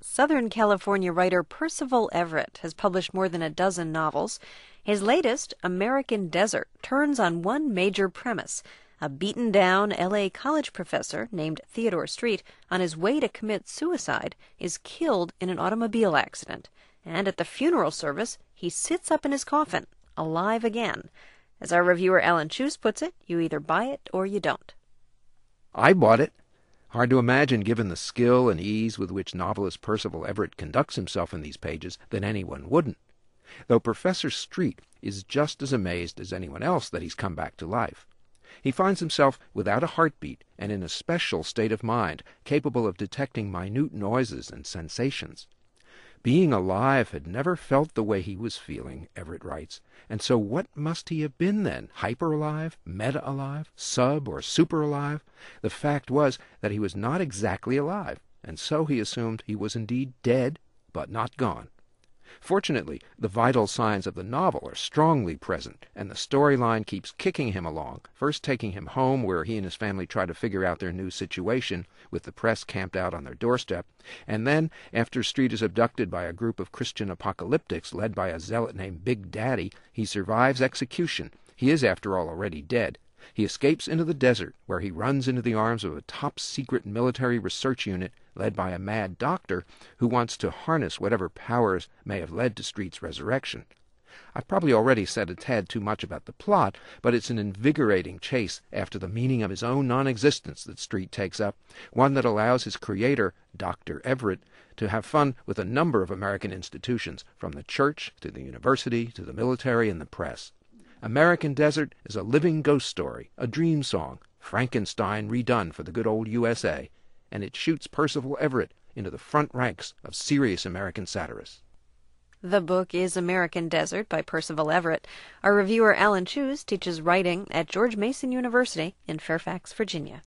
Southern California writer Percival Everett has published more than a dozen novels. His latest, American Desert, turns on one major premise. A beaten-down L.A. college professor named Theodore Street, on his way to commit suicide, is killed in an automobile accident. And at the funeral service, he sits up in his coffin, alive again. As our reviewer Alan Chuse puts it, you either buy it or you don't. I bought it. Hard to imagine, given the skill and ease with which novelist Percival Everett conducts himself in these pages, that anyone wouldn't. Though Professor Street is just as amazed as anyone else that he's come back to life. He finds himself without a heartbeat and in a special state of mind, capable of detecting minute noises and sensations. Being alive had never felt the way he was feeling, Everett writes, and so what must he have been then? Hyper-alive? Meta-alive? Sub- or super-alive? The fact was that he was not exactly alive, and so he assumed he was indeed dead, but not gone. Fortunately, the vital signs of the novel are strongly present, and the storyline keeps kicking him along, first taking him home where he and his family try to figure out their new situation, with the press camped out on their doorstep, and then, after Street is abducted by a group of Christian apocalyptics led by a zealot named Big Daddy, he survives execution. He is, after all, already dead. He escapes into the desert, where he runs into the arms of a top-secret military research unit led by a mad doctor who wants to harness whatever powers may have led to Street's resurrection. I've probably already said a tad too much about the plot, but it's an invigorating chase after the meaning of his own non-existence that Street takes up, one that allows his creator, Dr. Everett, to have fun with a number of American institutions, from the church to the university to the military and the press. American Desert is a living ghost story, a dream song, Frankenstein redone for the good old USA, and it shoots Percival Everett into the front ranks of serious American satirists. The book is American Desert by Percival Everett. Our reviewer Alan Chuse teaches writing at George Mason University in Fairfax, Virginia.